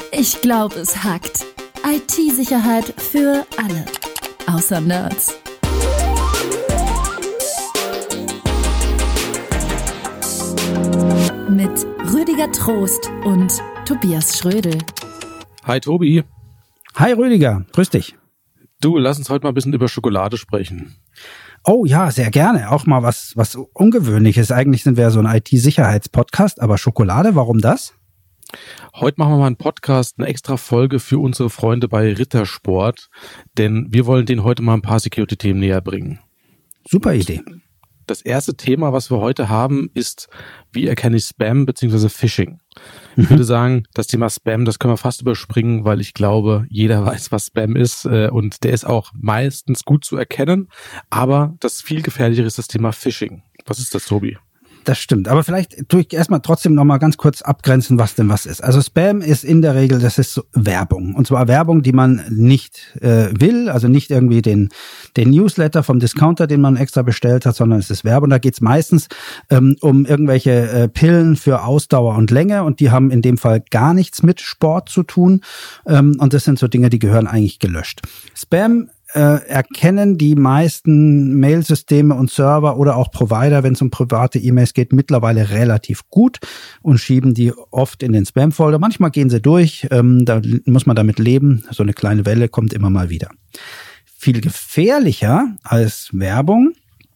Ich glaube, es hackt. IT-Sicherheit für alle. Außer Nerds. Mit Rüdiger Trost und Tobias Schrödel. Hi Tobi. Hi Rüdiger, grüß dich. Du, lass uns heute mal ein bisschen über Schokolade sprechen. Oh ja, sehr gerne. Auch mal was Ungewöhnliches. Eigentlich sind wir ja so ein IT-Sicherheitspodcast, aber Schokolade, warum das? Heute machen wir mal einen Podcast, eine extra Folge für unsere Freunde bei Rittersport, denn wir wollen denen heute mal ein paar Security-Themen näher bringen. Super Idee. Das erste Thema, was wir heute haben, ist, wie erkenne ich Spam bzw. Phishing? Ich würde sagen, das Thema Spam, das können wir fast überspringen, weil ich glaube, jeder weiß, was Spam ist und der ist auch meistens gut zu erkennen, aber das viel gefährlichere ist das Thema Phishing. Was ist das, Tobi? Das stimmt, aber vielleicht tue ich erstmal trotzdem nochmal ganz kurz abgrenzen, was denn was ist. Also Spam ist in der Regel, das ist so Werbung. Und zwar Werbung, die man nicht will, also nicht irgendwie den Newsletter vom Discounter, den man extra bestellt hat, sondern es ist Werbung. Da geht es meistens um irgendwelche Pillen für Ausdauer und Länge und die haben in dem Fall gar nichts mit Sport zu tun. Und das sind so Dinge, die gehören eigentlich gelöscht. Spam erkennen die meisten Mailsysteme und Server oder auch Provider, wenn es um private E-Mails geht, mittlerweile relativ gut und schieben die oft in den Spam-Folder. Manchmal gehen sie durch, da muss man damit leben. So eine kleine Welle kommt immer mal wieder. Viel gefährlicher als Werbung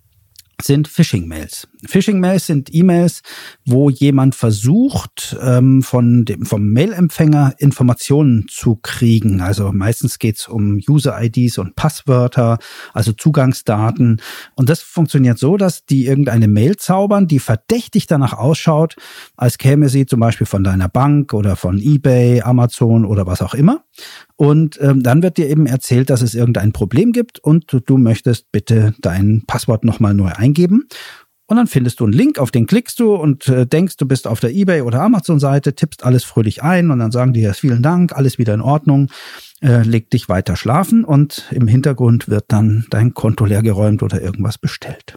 sind Phishing-Mails. Phishing-Mails sind E-Mails, wo jemand versucht, vom Mail-Empfänger Informationen zu kriegen. Also meistens geht's um User-IDs und Passwörter, also Zugangsdaten. Und das funktioniert so, dass die irgendeine Mail zaubern, die verdächtig danach ausschaut, als käme sie zum Beispiel von deiner Bank oder von eBay, Amazon oder was auch immer. Und dann wird dir eben erzählt, dass es irgendein Problem gibt und du möchtest bitte dein Passwort nochmal neu eingeben. Und dann findest du einen Link, auf den klickst du und denkst, du bist auf der eBay oder Amazon-Seite, tippst alles fröhlich ein und dann sagen die ja vielen Dank, alles wieder in Ordnung, leg dich weiter schlafen und im Hintergrund wird dann dein Konto leergeräumt oder irgendwas bestellt.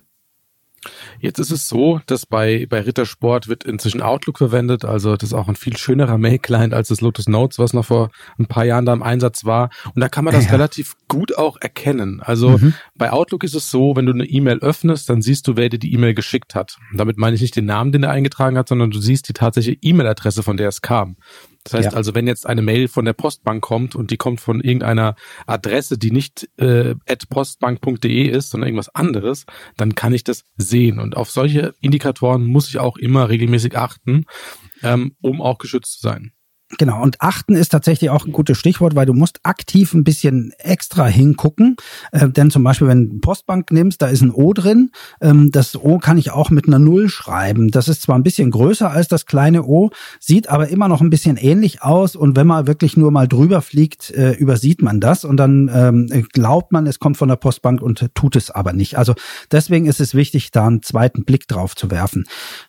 Jetzt ist es so, dass bei Rittersport wird inzwischen Outlook verwendet, also das ist auch ein viel schönerer Mail-Client als das Lotus Notes, was noch vor ein paar Jahren da im Einsatz war. Und da kann man das relativ gut auch erkennen. Also bei Outlook ist es so, wenn du eine E-Mail öffnest, dann siehst du, wer dir die E-Mail geschickt hat. Und damit meine ich nicht den Namen, den er eingetragen hat, sondern du siehst die tatsächliche E-Mail-Adresse, von der es kam. Das heißt also, wenn jetzt eine Mail von der Postbank kommt und die kommt von irgendeiner Adresse, die nicht @postbank.de ist, sondern irgendwas anderes, dann kann ich das sehen. Und auf solche Indikatoren muss ich auch immer regelmäßig achten, um auch geschützt zu sein. Genau, und achten ist tatsächlich auch ein gutes Stichwort, weil du musst aktiv ein bisschen extra hingucken, denn zum Beispiel, wenn du Postbank nimmst, da ist ein O drin, das O kann ich auch mit einer 0 schreiben. Das ist zwar ein bisschen größer als das kleine O, sieht aber immer noch ein bisschen ähnlich aus und wenn man wirklich nur mal drüber fliegt, übersieht man das und dann glaubt man, es kommt von der Postbank und tut es aber nicht. Also deswegen ist es wichtig, da einen zweiten Blick drauf zu werfen.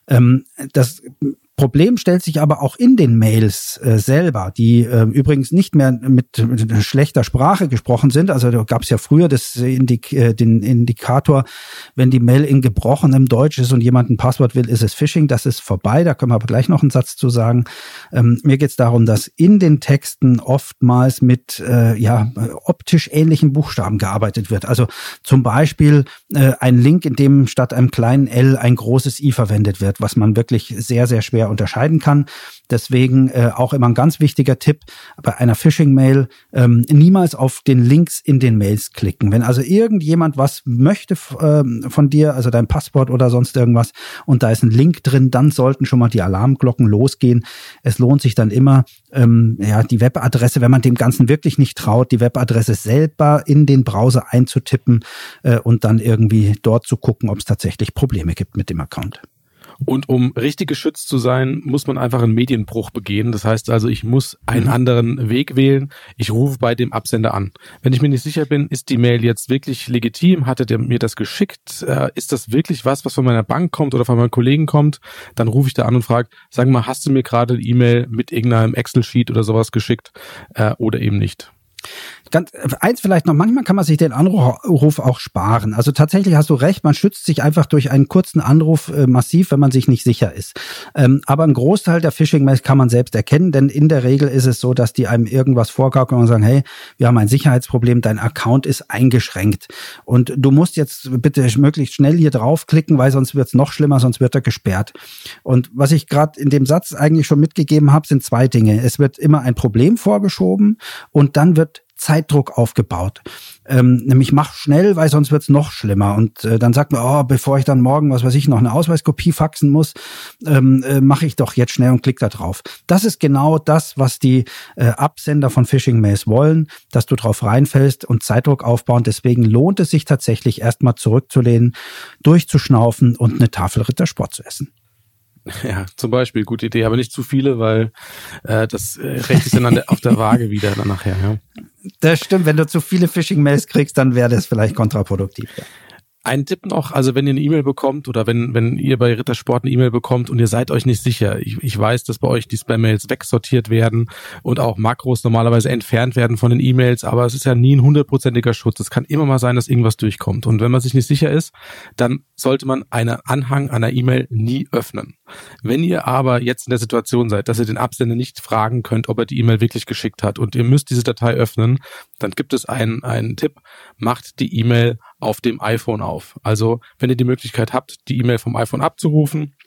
Das Problem stellt sich aber auch in den Mails selber, die übrigens nicht mehr mit schlechter Sprache gesprochen sind. Also da gab es ja früher den Indikator, wenn die Mail in gebrochenem Deutsch ist und jemand ein Passwort will, ist es Phishing. Das ist vorbei, da können wir aber gleich noch einen Satz zu sagen. Mir geht es darum, dass in den Texten oftmals mit optisch ähnlichen Buchstaben gearbeitet wird. Also zum Beispiel ein Link, in dem statt einem kleinen L ein großes I verwendet wird, was man wirklich sehr, sehr schwer unterscheiden kann. Deswegen auch immer ein ganz wichtiger Tipp bei einer Phishing-Mail, niemals auf den Links in den Mails klicken. Wenn also irgendjemand was möchte von dir, also dein Passwort oder sonst irgendwas, und da ist ein Link drin, dann sollten schon mal die Alarmglocken losgehen. Es lohnt sich dann immer, die Webadresse, wenn man dem Ganzen wirklich nicht traut, die Webadresse selber in den Browser einzutippen und dann irgendwie dort zu gucken, ob es tatsächlich Probleme gibt mit dem Account. Und um richtig geschützt zu sein, muss man einfach einen Medienbruch begehen. Das heißt also, ich muss einen anderen Weg wählen. Ich rufe bei dem Absender an. Wenn ich mir nicht sicher bin, ist die Mail jetzt wirklich legitim? Hatte der mir das geschickt? Ist das wirklich was von meiner Bank kommt oder von meinem Kollegen kommt? Dann rufe ich da an und frage, sag mal, hast du mir gerade eine E-Mail mit irgendeinem Excel-Sheet oder sowas geschickt oder eben nicht? Eins vielleicht noch, manchmal kann man sich den Anruf auch sparen. Also tatsächlich hast du recht, man schützt sich einfach durch einen kurzen Anruf massiv, wenn man sich nicht sicher ist. Aber ein Großteil der Phishing-Mails kann man selbst erkennen, denn in der Regel ist es so, dass die einem irgendwas vorgaukeln und sagen, hey, wir haben ein Sicherheitsproblem, dein Account ist eingeschränkt und du musst jetzt bitte möglichst schnell hier draufklicken, weil sonst wird es noch schlimmer, sonst wird er gesperrt. Und was ich gerade in dem Satz eigentlich schon mitgegeben habe, sind zwei Dinge. Es wird immer ein Problem vorgeschoben und dann wird Zeitdruck aufgebaut. Nämlich mach schnell, weil sonst wird's noch schlimmer. Und dann sagt man, bevor ich dann morgen, was weiß ich, noch eine Ausweiskopie faxen muss, mache ich doch jetzt schnell und klick da drauf. Das ist genau das, was die Absender von Phishing-Mails wollen, dass du drauf reinfällst und Zeitdruck aufbauen. Deswegen lohnt es sich tatsächlich erstmal zurückzulehnen, durchzuschnaufen und eine Tafel Rittersport zu essen. Ja, zum Beispiel, gute Idee, aber nicht zu viele, weil das rächt sich dann auf der Waage wieder dann nachher. Ja. Das stimmt, wenn du zu viele Phishing-Mails kriegst, dann wäre das vielleicht kontraproduktiv. Ja. Ein Tipp noch, also wenn ihr eine E-Mail bekommt oder wenn ihr bei Rittersport eine E-Mail bekommt und ihr seid euch nicht sicher, ich weiß, dass bei euch die Spam-Mails wegsortiert werden und auch Makros normalerweise entfernt werden von den E-Mails, aber es ist ja nie ein 100%iger Schutz. Es kann immer mal sein, dass irgendwas durchkommt. Und wenn man sich nicht sicher ist, dann sollte man einen Anhang einer E-Mail nie öffnen. Wenn ihr aber jetzt in der Situation seid, dass ihr den Absender nicht fragen könnt, ob er die E-Mail wirklich geschickt hat und ihr müsst diese Datei öffnen, dann gibt es einen Tipp, macht die E-Mail auf dem iPhone auf. Also wenn ihr die Möglichkeit habt, die E-Mail vom iPhone abzurufen,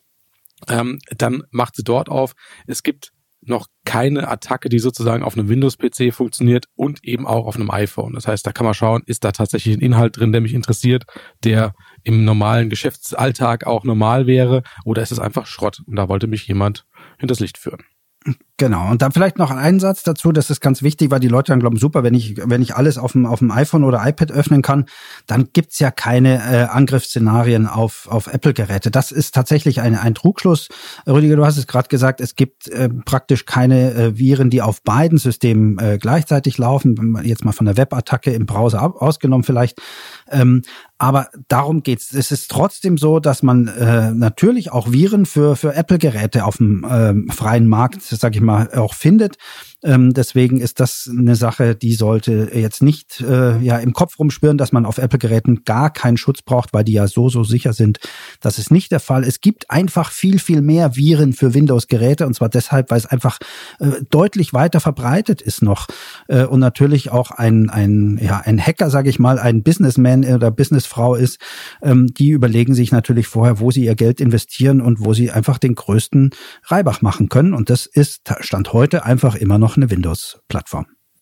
dann macht sie dort auf. Es gibt noch keine Attacke, die sozusagen auf einem Windows-PC funktioniert und eben auch auf einem iPhone. Das heißt, da kann man schauen, ist da tatsächlich ein Inhalt drin, der mich interessiert, der im normalen Geschäftsalltag auch normal wäre, oder ist es einfach Schrott? Und da wollte mich jemand hinters Licht führen. Genau. Und dann vielleicht noch einen Satz dazu, das ist ganz wichtig, weil die Leute dann glauben, super, wenn ich alles auf dem iPhone oder iPad öffnen kann, dann gibt's ja keine Angriffsszenarien auf Apple-Geräte. Das ist tatsächlich ein Trugschluss. Rüdiger, du hast es gerade gesagt, es gibt praktisch keine Viren, die auf beiden Systemen gleichzeitig laufen. Jetzt mal von der Webattacke im Browser ausgenommen vielleicht. Aber darum geht's. Es ist trotzdem so, dass man natürlich auch Viren für Apple-Geräte auf dem freien Markt, sag ich mal, auch findet. Deswegen ist das eine Sache, die sollte jetzt nicht im Kopf rumschwirren, dass man auf Apple-Geräten gar keinen Schutz braucht, weil die ja so sicher sind. Das ist nicht der Fall. Es gibt einfach viel, viel mehr Viren für Windows-Geräte, und zwar deshalb, weil es einfach deutlich weiter verbreitet ist noch. Und natürlich auch ein Hacker, sage ich mal, ein Businessman oder Businessfrau ist, die überlegen sich natürlich vorher, wo sie ihr Geld investieren und wo sie einfach den größten Reibach machen können. Und das ist Stand heute einfach immer noch eine Windows-Plattform.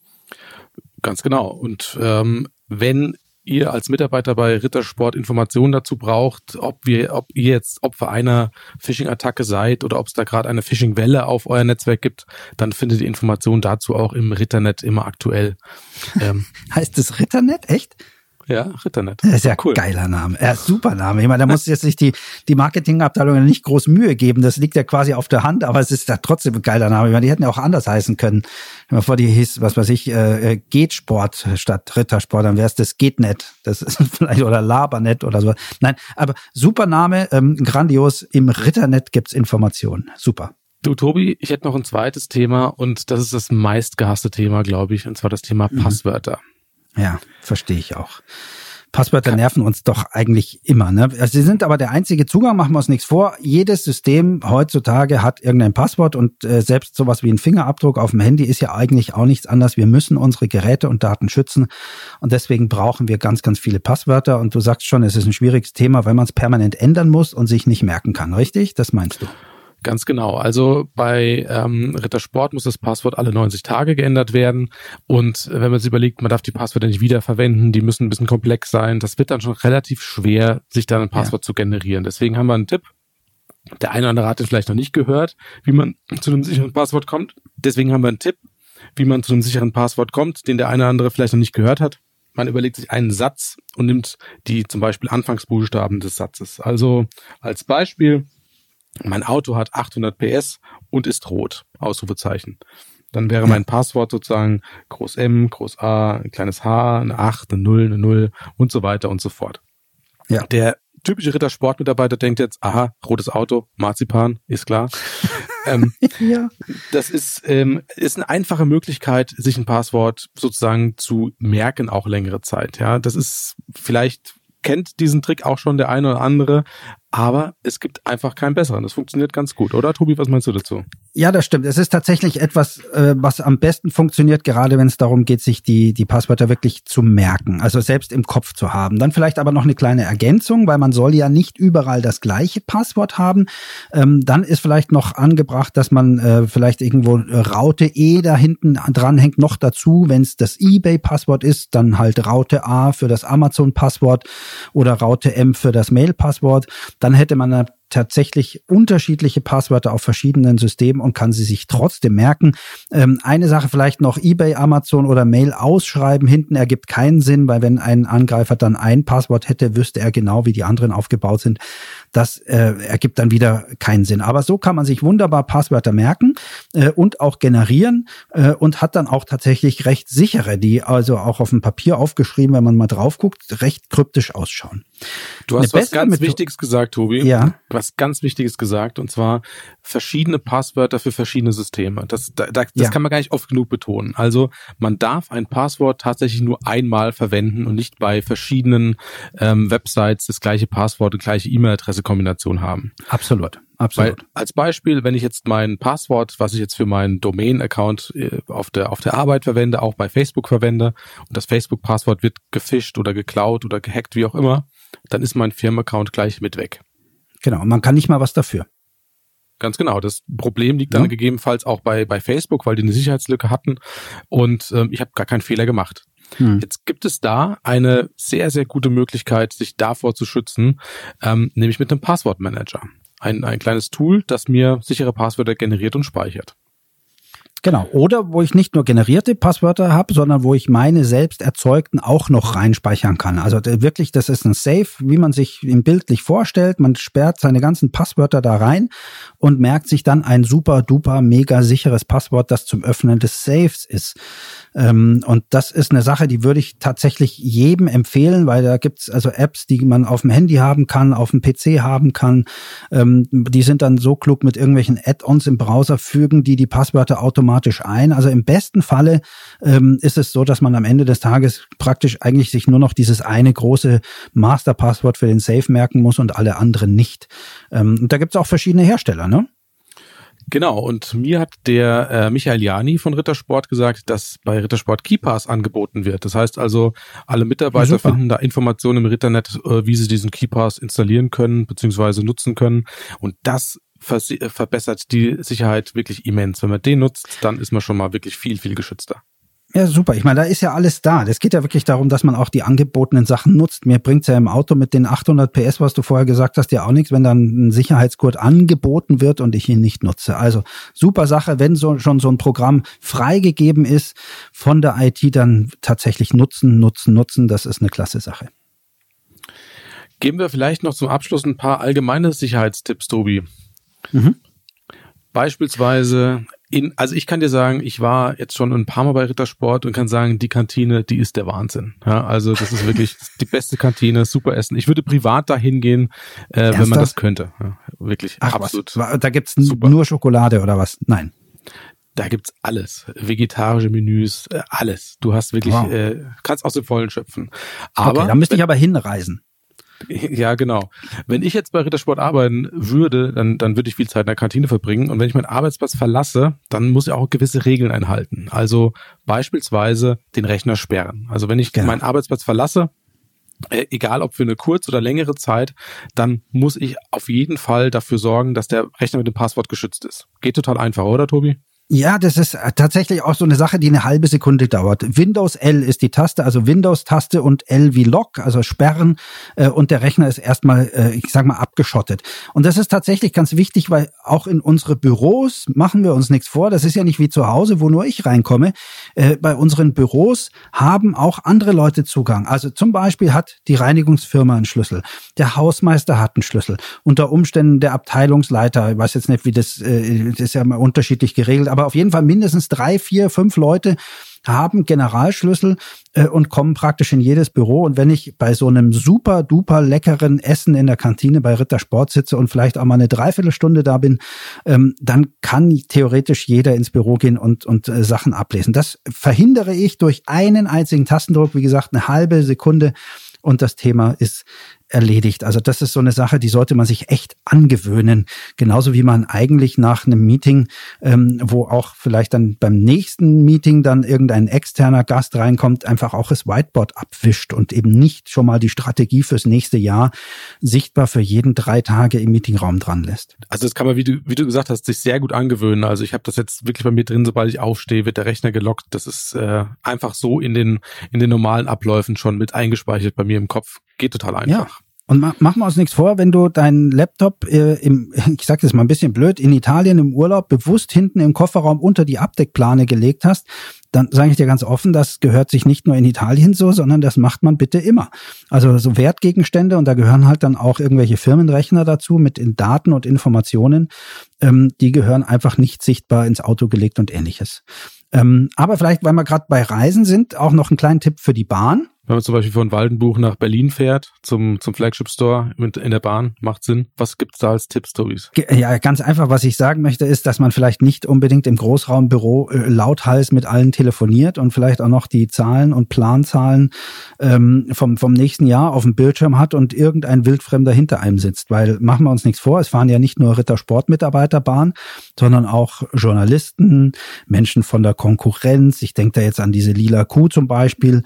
Ganz genau. Und wenn ihr als Mitarbeiter bei Rittersport Informationen dazu braucht, ob ihr jetzt Opfer einer Phishing-Attacke seid oder ob es da gerade eine Phishing-Welle auf euer Netzwerk gibt, dann findet ihr Informationen dazu auch im Ritternet immer aktuell. Heißt es Ritternet? Echt? Ja, Ritternet. Das ist ja cool. Geiler Name. Super Name. Ich meine, da muss jetzt sich die Marketingabteilung nicht groß Mühe geben. Das liegt ja quasi auf der Hand, aber es ist ja trotzdem ein geiler Name. Ich meine, die hätten ja auch anders heißen können. Bevor die hieß, was weiß ich, Geht-Sport statt Rittersport, dann wäre es das Geht-Net. Das ist vielleicht, oder Labernet oder so. Nein, aber super Name, grandios. Im Ritternet gibt's Informationen. Super. Du, Tobi, ich hätte noch ein zweites Thema und das ist das meistgehasste Thema, glaube ich, und zwar das Thema Passwörter. Ja, verstehe ich auch. Passwörter nerven uns doch eigentlich immer, ne? Sie sind aber der einzige Zugang, machen wir uns nichts vor. Jedes System heutzutage hat irgendein Passwort und selbst sowas wie ein Fingerabdruck auf dem Handy ist ja eigentlich auch nichts anderes. Wir müssen unsere Geräte und Daten schützen und deswegen brauchen wir ganz, ganz viele Passwörter. Und du sagst schon, es ist ein schwieriges Thema, weil man es permanent ändern muss und sich nicht merken kann, richtig? Das meinst du? Ganz genau. Also bei Rittersport muss das Passwort alle 90 Tage geändert werden. Und wenn man sich überlegt, man darf die Passwörter nicht wiederverwenden, die müssen ein bisschen komplex sein. Das wird dann schon relativ schwer, sich dann ein Passwort zu generieren. Deswegen haben wir einen Tipp. Der eine oder andere hat es vielleicht noch nicht gehört, wie man zu einem sicheren Passwort kommt. Deswegen haben wir einen Tipp, wie man zu einem sicheren Passwort kommt, den der eine oder andere vielleicht noch nicht gehört hat. Man überlegt sich einen Satz und nimmt die zum Beispiel Anfangsbuchstaben des Satzes. Also als Beispiel: Mein Auto hat 800 PS und ist rot. Ausrufezeichen. Dann wäre mein Passwort sozusagen Groß M, Groß A, ein kleines H, eine 8, eine 0, eine 0 und so weiter und so fort. Ja. Der typische Rittersport-Mitarbeiter denkt jetzt, aha, rotes Auto, Marzipan, ist klar. Ja. Das ist eine einfache Möglichkeit, sich ein Passwort sozusagen zu merken, auch längere Zeit. Ja, das ist vielleicht kennt diesen Trick auch schon der eine oder andere, aber es gibt einfach keinen besseren. Das funktioniert ganz gut, oder Tobi, was meinst du dazu? Ja, das stimmt. Es ist tatsächlich etwas, was am besten funktioniert, gerade wenn es darum geht, sich die Passwörter wirklich zu merken, also selbst im Kopf zu haben. Dann vielleicht aber noch eine kleine Ergänzung, weil man soll ja nicht überall das gleiche Passwort haben. Dann ist vielleicht noch angebracht, dass man vielleicht irgendwo Raute E da hinten dran hängt, noch dazu, wenn es das eBay-Passwort ist, dann halt Raute A für das Amazon-Passwort oder Raute M für das Mail-Passwort. Dann hätte man tatsächlich unterschiedliche Passwörter auf verschiedenen Systemen und kann sie sich trotzdem merken. Eine Sache vielleicht noch, eBay, Amazon oder Mail ausschreiben hinten ergibt keinen Sinn, weil wenn ein Angreifer dann ein Passwort hätte, wüsste er genau, wie die anderen aufgebaut sind. Das ergibt dann wieder keinen Sinn. Aber so kann man sich wunderbar Passwörter merken und auch generieren und hat dann auch tatsächlich recht sichere, die also auch auf dem Papier aufgeschrieben, wenn man mal drauf guckt, recht kryptisch ausschauen. Du hast was ganz Wichtiges gesagt, Tobi. Ja. Was ganz Wichtiges gesagt, und zwar verschiedene Passwörter für verschiedene Systeme. Das kann man gar nicht oft genug betonen. Also man darf ein Passwort tatsächlich nur einmal verwenden und nicht bei verschiedenen Websites das gleiche Passwort und gleiche E-Mail-Adresse-Kombination haben. Absolut. Weil, als Beispiel, wenn ich jetzt mein Passwort, was ich jetzt für meinen Domain-Account auf der Arbeit verwende, auch bei Facebook verwende und das Facebook-Passwort wird gefischt oder geklaut oder gehackt, wie auch immer, dann ist mein Firmenaccount gleich mit weg. Genau, man kann nicht mal was dafür. Ganz genau. Das Problem liegt dann gegebenenfalls auch bei Facebook, weil die eine Sicherheitslücke hatten und ich habe gar keinen Fehler gemacht. Jetzt gibt es da eine sehr, sehr gute Möglichkeit, sich davor zu schützen, nämlich mit einem Passwortmanager. Ein kleines Tool, das mir sichere Passwörter generiert und speichert. Genau. Oder wo ich nicht nur generierte Passwörter habe, sondern wo ich meine selbst erzeugten auch noch reinspeichern kann. Also wirklich, das ist ein Safe, wie man sich ihm bildlich vorstellt. Man sperrt seine ganzen Passwörter da rein und merkt sich dann ein super duper mega sicheres Passwort, das zum Öffnen des Safes ist. Und das ist eine Sache, die würde ich tatsächlich jedem empfehlen, weil da gibt's also Apps, die man auf dem Handy haben kann, auf dem PC haben kann. Die sind dann so klug mit irgendwelchen Add-ons im Browser, fügen die Passwörter automatisch ein. Also im besten Falle ist es so, dass man am Ende des Tages praktisch eigentlich sich nur noch dieses eine große Masterpasswort für den Safe merken muss und alle anderen nicht. Und da gibt's auch verschiedene Hersteller, ne? Genau, und mir hat der Michael Jani von Rittersport gesagt, dass bei Rittersport KeePass angeboten wird. Das heißt also, alle Mitarbeiter finden da Informationen im Ritternet, wie sie diesen KeePass installieren können bzw. nutzen können. Und das verbessert die Sicherheit wirklich immens. Wenn man den nutzt, dann ist man schon mal wirklich viel, viel geschützter. Ja, super. Ich meine, da ist ja alles da. Das geht ja wirklich darum, dass man auch die angebotenen Sachen nutzt. Mir bringt's ja im Auto mit den 800 PS, was du vorher gesagt hast, ja auch nichts, wenn dann ein Sicherheitsgurt angeboten wird und ich ihn nicht nutze. Also super Sache, wenn schon so ein Programm freigegeben ist von der IT, dann tatsächlich nutzen. Das ist eine klasse Sache. Geben wir vielleicht noch zum Abschluss ein paar allgemeine Sicherheitstipps, Tobi. Beispielsweise also ich kann dir sagen, ich war jetzt schon ein paar Mal bei Rittersport und kann sagen, die Kantine, die ist der Wahnsinn. Ja, also das ist wirklich die beste Kantine, super Essen. Ich würde privat dahin gehen, wenn man das könnte. Ja, wirklich, absolut. Was? Da gibt's nur Schokolade oder was? Nein. Da gibt's alles. Vegetarische Menüs, alles. Du hast wirklich, kannst aus dem Vollen schöpfen. Aber okay, da müsste ich aber hinreisen. Ja, genau. Wenn ich jetzt bei Rittersport arbeiten würde, dann würde ich viel Zeit in der Kantine verbringen. Und wenn ich meinen Arbeitsplatz verlasse, dann muss ich auch gewisse Regeln einhalten. Also beispielsweise den Rechner sperren. Also wenn ich meinen Arbeitsplatz verlasse, egal ob für eine kurz- oder längere Zeit, dann muss ich auf jeden Fall dafür sorgen, dass der Rechner mit dem Passwort geschützt ist. Geht total einfach, oder Tobi? Ja, das ist tatsächlich auch so eine Sache, die eine halbe Sekunde dauert. Windows L ist die Taste, also Windows-Taste und L wie Lock, also sperren, und der Rechner ist erstmal, ich sag mal, abgeschottet. Und das ist tatsächlich ganz wichtig, weil auch in unsere Büros, machen wir uns nichts vor, das ist ja nicht wie zu Hause, wo nur ich reinkomme. Bei unseren Büros haben auch andere Leute Zugang. Also zum Beispiel hat die Reinigungsfirma einen Schlüssel, der Hausmeister hat einen Schlüssel, unter Umständen der Abteilungsleiter, ich weiß jetzt nicht, wie das ist ja mal unterschiedlich geregelt, aber auf jeden Fall mindestens 3, 4, 5 Leute haben Generalschlüssel und kommen praktisch in jedes Büro. Und wenn ich bei so einem super duper leckeren Essen in der Kantine bei Rittersport sitze und vielleicht auch mal eine Dreiviertelstunde da bin, dann kann theoretisch jeder ins Büro gehen und Sachen ablesen. Das verhindere ich durch einen einzigen Tastendruck, wie gesagt, eine halbe Sekunde, und das Thema ist erledigt. Also das ist so eine Sache, die sollte man sich echt angewöhnen. Genauso wie man eigentlich nach einem Meeting, wo auch vielleicht dann beim nächsten Meeting dann irgendein externer Gast reinkommt, einfach auch das Whiteboard abwischt und eben nicht schon mal die Strategie fürs nächste Jahr sichtbar für jeden 3 Tage im Meetingraum dran lässt. Also das kann man, wie du gesagt hast, sich sehr gut angewöhnen. Also ich habe das jetzt wirklich bei mir drin, sobald ich aufstehe, wird der Rechner gelockt. Das ist einfach so in den normalen Abläufen schon mit eingespeichert bei mir im Kopf. Geht total einfach. Ja. Und machen wir uns nichts vor, wenn du deinen Laptop ich sag das mal ein bisschen blöd, in Italien im Urlaub bewusst hinten im Kofferraum unter die Abdeckplane gelegt hast, dann sage ich dir ganz offen, das gehört sich nicht nur in Italien so, sondern das macht man bitte immer. Also so Wertgegenstände, und da gehören halt dann auch irgendwelche Firmenrechner dazu mit Daten und Informationen, die gehören einfach nicht sichtbar ins Auto gelegt und ähnliches. Aber vielleicht, weil wir gerade bei Reisen sind, auch noch einen kleinen Tipp für die Bahn. Wenn man zum Beispiel von Waldenbuch nach Berlin fährt, zum Flagship Store in der Bahn, macht Sinn. Was gibt's da als Tipps, Tobias? Ja, ganz einfach, was ich sagen möchte, ist, dass man vielleicht nicht unbedingt im Großraumbüro lauthals mit allen telefoniert und vielleicht auch noch die Zahlen und Planzahlen vom nächsten Jahr auf dem Bildschirm hat und irgendein Wildfremder hinter einem sitzt. Weil, machen wir uns nichts vor, es fahren ja nicht nur Rittersport-Mitarbeiter Bahn, sondern auch Journalisten, Menschen von der Konkurrenz. Ich denke da jetzt an diese lila Kuh zum Beispiel.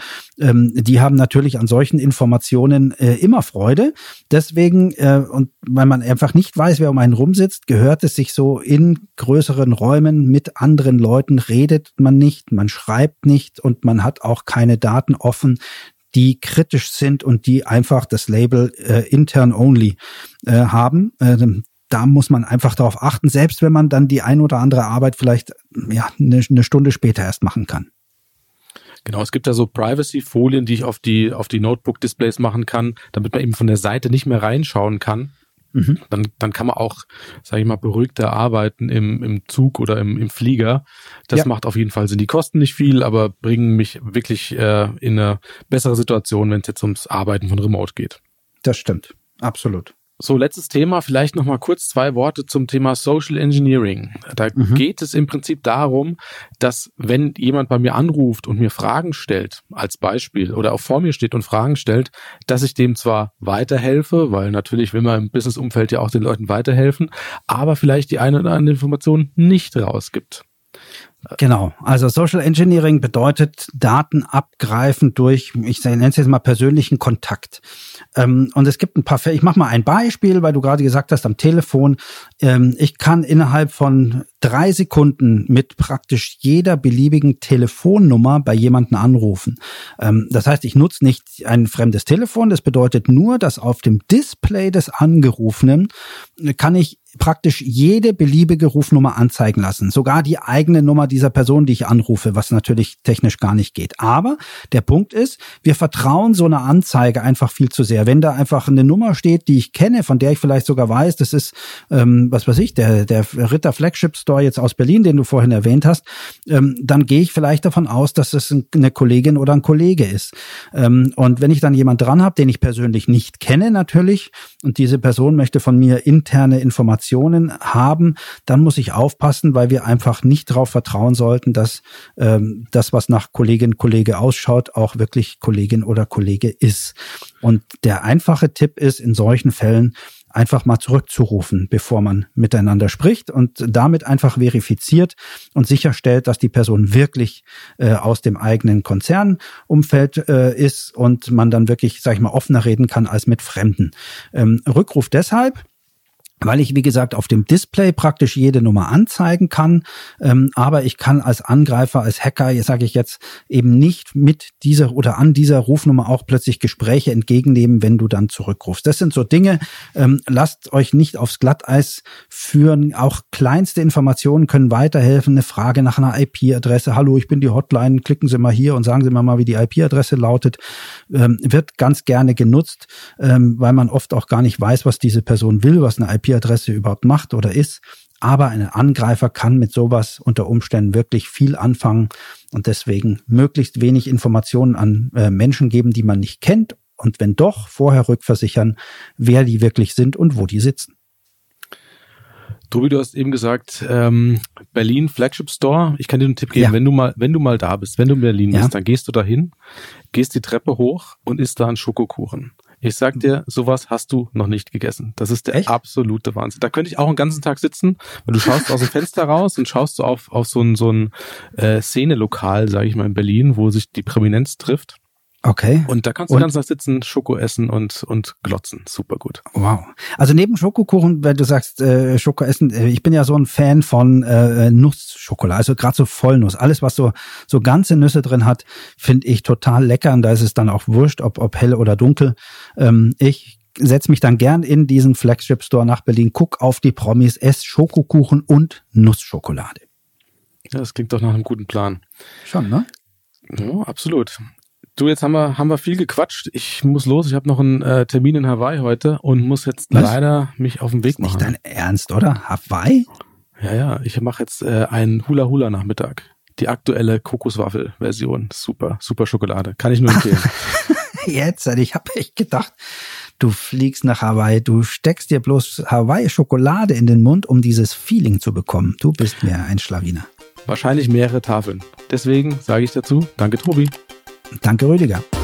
Die haben natürlich an solchen Informationen immer Freude. Deswegen, und weil man einfach nicht weiß, wer um einen rumsitzt, gehört es sich so, in größeren Räumen mit anderen Leuten redet man nicht, man schreibt nicht und man hat auch keine Daten offen, die kritisch sind und die einfach das Label intern only haben. Da muss man einfach darauf achten, selbst wenn man dann die ein oder andere Arbeit vielleicht eine Stunde später erst machen kann. Genau, es gibt da so Privacy-Folien, die ich auf die Notebook-Displays machen kann, damit man eben von der Seite nicht mehr reinschauen kann. Mhm. Dann kann man auch, sage ich mal, beruhigter arbeiten im Zug oder im Flieger. Das macht auf jeden Fall Sinn. Die kosten nicht viel, aber bringen mich wirklich in eine bessere Situation, wenn es jetzt ums Arbeiten von Remote geht. Das stimmt, absolut. So, letztes Thema, vielleicht noch mal kurz 2 Worte zum Thema Social Engineering. Da geht es im Prinzip darum, dass wenn jemand bei mir anruft und mir Fragen stellt, als Beispiel, oder auch vor mir steht und Fragen stellt, dass ich dem zwar weiterhelfe, weil natürlich will man im Businessumfeld ja auch den Leuten weiterhelfen, aber vielleicht die eine oder andere Information nicht rausgibt. Genau, also Social Engineering bedeutet Daten abgreifen durch, ich nenne es jetzt mal persönlichen Kontakt. Und es gibt ein paar Fälle, ich mache mal ein Beispiel, weil du gerade gesagt hast am Telefon, ich kann innerhalb von 3 Sekunden mit praktisch jeder beliebigen Telefonnummer bei jemandem anrufen. Das heißt, ich nutze nicht ein fremdes Telefon, das bedeutet nur, dass auf dem Display des Angerufenen kann ich praktisch jede beliebige Rufnummer anzeigen lassen. Sogar die eigene Nummer dieser Person, die ich anrufe, was natürlich technisch gar nicht geht. Aber der Punkt ist, wir vertrauen so einer Anzeige einfach viel zu sehr. Wenn da einfach eine Nummer steht, die ich kenne, von der ich vielleicht sogar weiß, das ist, was weiß ich, der Ritter Flagship Store jetzt aus Berlin, den du vorhin erwähnt hast, dann gehe ich vielleicht davon aus, dass es eine Kollegin oder ein Kollege ist. Und wenn ich dann jemand dran habe, den ich persönlich nicht kenne natürlich, und diese Person möchte von mir interne Informationen haben, dann muss ich aufpassen, weil wir einfach nicht darauf vertrauen sollten, dass das, was nach Kollegin, Kollege ausschaut, auch wirklich Kollegin oder Kollege ist. Und der einfache Tipp ist, in solchen Fällen einfach mal zurückzurufen, bevor man miteinander spricht und damit einfach verifiziert und sicherstellt, dass die Person wirklich aus dem eigenen Konzernumfeld ist und man dann wirklich, sag ich mal, offener reden kann als mit Fremden. Rückruf deshalb, weil ich, wie gesagt, auf dem Display praktisch jede Nummer anzeigen kann, aber ich kann als Angreifer, als Hacker, sage ich jetzt, eben nicht mit dieser oder an dieser Rufnummer auch plötzlich Gespräche entgegennehmen, wenn du dann zurückrufst. Das sind so Dinge, lasst euch nicht aufs Glatteis führen. Auch kleinste Informationen können weiterhelfen. Eine Frage nach einer IP-Adresse. Hallo, ich bin die Hotline, klicken Sie mal hier und sagen Sie mir mal, wie die IP-Adresse lautet. Wird ganz gerne genutzt, weil man oft auch gar nicht weiß, was diese Person will, was eine IP-Adresse überhaupt macht oder ist. aber ein Angreifer kann mit sowas unter Umständen wirklich viel anfangen und deswegen möglichst wenig Informationen an Menschen geben, die man nicht kennt und wenn doch, vorher rückversichern, wer die wirklich sind und wo die sitzen. Tobi, du hast eben gesagt, Berlin Flagship Store. Ich kann dir einen Tipp geben, wenn du mal da bist, wenn du in Berlin bist, dann gehst du dahin, gehst die Treppe hoch und isst da einen Schokokuchen. Ich sag dir, sowas hast du noch nicht gegessen. Das ist der absolute Wahnsinn. Da könnte ich auch einen ganzen Tag sitzen, weil du schaust aus dem Fenster raus und schaust so auf so ein Szenelokal, sage ich mal, in Berlin, wo sich die Prominenz trifft. Okay. Und da kannst du ganz Tag sitzen, Schoko essen und glotzen. Super gut. Wow. Also neben Schokokuchen, wenn du sagst Schoko essen, ich bin ja so ein Fan von Nussschokolade, also gerade so Vollnuss. Alles, was so ganze Nüsse drin hat, finde ich total lecker. Und da ist es dann auch wurscht, ob hell oder dunkel. Ich setze mich dann gern in diesen Flagship Store nach Berlin, guck auf die Promis, esse Schokokuchen und Nussschokolade. Ja, das klingt doch nach einem guten Plan. Schon, ne? Ja, absolut. Du, jetzt haben wir viel gequatscht. Ich muss los. Ich habe noch einen Termin in Hawaii heute und muss jetzt leider mich auf den Weg machen. Nicht dein Ernst, oder? Hawaii? Ja. Ich mache jetzt einen Hula-Hula-Nachmittag. Die aktuelle Kokoswaffel-Version. Super Schokolade. Kann ich nur empfehlen. Jetzt, ich habe echt gedacht, du fliegst nach Hawaii, du steckst dir bloß Hawaii-Schokolade in den Mund, um dieses Feeling zu bekommen. Du bist mir ein Schlawiner. Wahrscheinlich mehrere Tafeln. Deswegen sage ich dazu, danke Tobi. Danke Rüdiger.